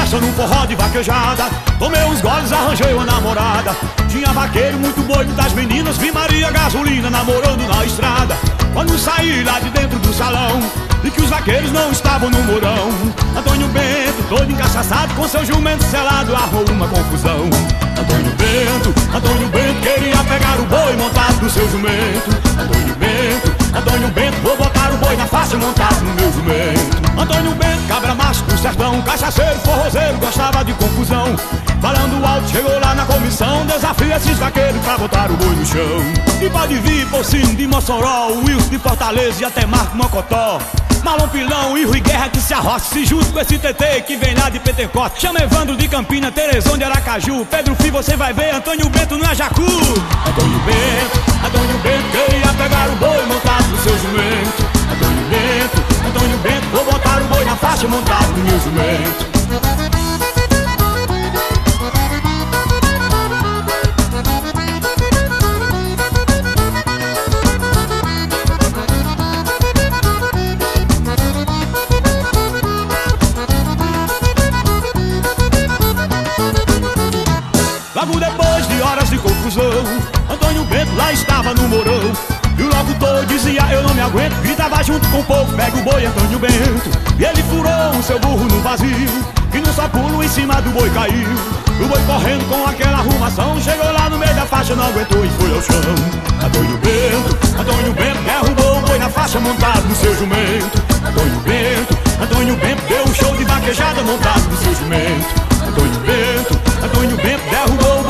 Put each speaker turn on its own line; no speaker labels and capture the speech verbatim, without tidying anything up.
festa num forró de vaquejada. Tomei uns goles, arranjei uma namorada. Tinha vaqueiro, muito boi, muitas meninas. Vi Maria Gasolina namorando na estrada. Quando saí lá de dentro do salão, vi que os vaqueiros não estavam no morão. Antônio Bento, todo encachaçado, com seu jumento selado, armou uma confusão. Antônio Bento, Antônio Bento, queria pegar o boi montado no seu jumento. Antônio Bento, Antônio Bento, vou botar o boi na faixa montado no meu jumento. Antônio Bento, cabra macho do sertão, cachaceiro, forrozeiro, gostava de confusão. Falando alto, chegou lá na comissão, desafia esses vaqueiros pra botar o boi no chão. E pode vir Pocinho de Mossoró, Wilson de Fortaleza e até Marco Mocotó. Malom Pilão e Rui Guerra que se arrocha, se junta com esse T T que vem lá de Pentecoste. Chama Evandro de Campina, Teresão de Aracaju, Pedro Fi, você vai ver, Antônio Bento no Ajacu. Antônio Bento, Antônio Bento, queria pegar o boi montado no seu jumento. Antônio Bento, Antônio Bento, vou botar o boi na faixa montado no meu jumento. Logo depois de horas de confusão, Antônio Bento lá estava no morão. E o locutor dizia, eu não me aguento, gritava junto com o povo, pega o boi, Antônio Bento. E ele furou o seu burro no vazio, e num só pulo em cima do boi caiu. O boi correndo com aquela arrumação, chegou lá no meio da faixa, não aguentou e foi ao chão. Antônio Bento, Antônio Bento, derrubou o boi na faixa montado no seu jumento. Antônio Bento, Antônio Bento, deu um show de vaquejada montado no seu jumento. Antônio Bento, Antônio Bento, derrubou